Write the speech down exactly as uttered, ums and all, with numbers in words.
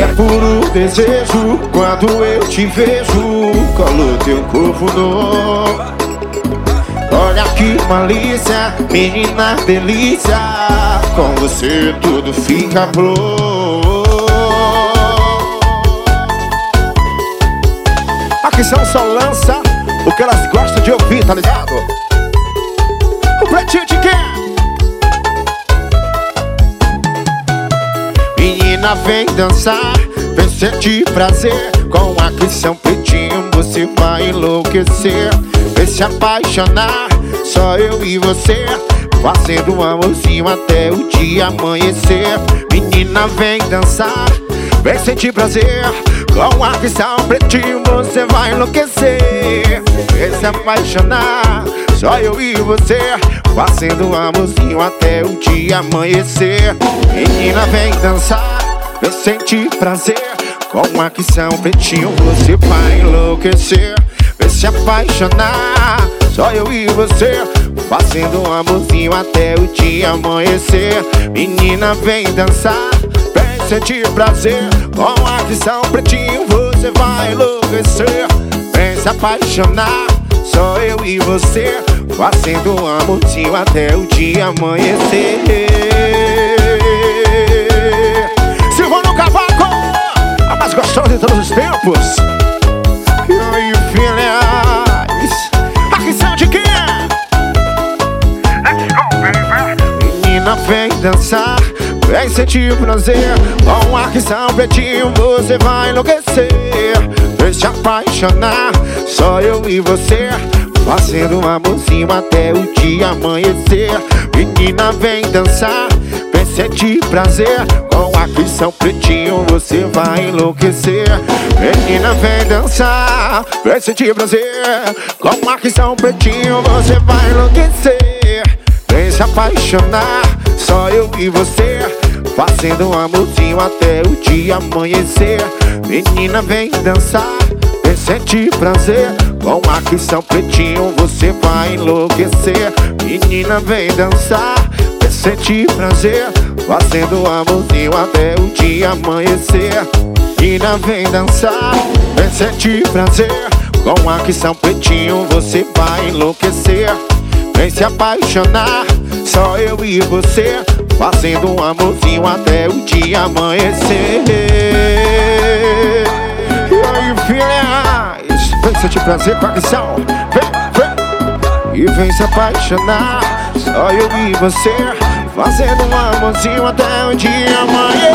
É puro desejo quando eu te vejo. Colo teu corpo no. Olha que malícia, menina delícia. Com você tudo fica bom. Aqui são só lança o que elas gostam de ouvir, tá ligado? O pretinho de quem? Menina, vem dançar, vem sentir prazer. Com a Cristian Pretinho você vai enlouquecer. Vem se apaixonar, só eu e você, fazendo um amorzinho até o dia amanhecer. Menina, vem dançar, vem sentir prazer. Com a Cristian Pretinho você vai enlouquecer. Vem se apaixonar, só eu e você, fazendo um amorzinho até o dia amanhecer. Menina, vem dançar, vem sentir prazer. Com a Cristian Pretinho você vai enlouquecer. Vem se apaixonar, só eu e você, fazendo um amorzinho até o dia amanhecer. Menina, vem dançar, vem sentir prazer. Com a Cristian Pretinho você vai enlouquecer. Vem se apaixonar, só eu e você, fazendo um amorzinho até o dia amanhecer. Silvano Cavaco, a mais gostosa de todos os tempos. E aí, filhas, aqui são de quem? Let's go, baby. Menina, vem dançar, vem sentir prazer. Com a Cristian Pretinho você vai enlouquecer. Vem se apaixonar, só eu e você, fazendo um amorzinho até o dia amanhecer. Menina, vem dançar, vem sentir prazer. Com a Cristian Pretinho você vai enlouquecer. Menina, vem dançar, vem sentir prazer. Com a Cristian Pretinho você vai enlouquecer. Vem se apaixonar, só eu e você, fazendo um amorzinho até o dia amanhecer. Menina, vem dançar, vem sentir prazer. Com a Cristian Pretinho você vai enlouquecer. Menina, vem dançar, vem sentir prazer, fazendo um amorzinho até o dia amanhecer. Menina, vem dançar, vem sentir prazer. Com a Cristian Pretinho você vai enlouquecer. Vem se apaixonar, só eu e você, fazendo um amorzinho até o dia amanhecer. E aí, filhas, vem sentir prazer com a Cristian. Vem, vem. E vem se apaixonar, só eu e você, fazendo um amorzinho até o dia amanhecer.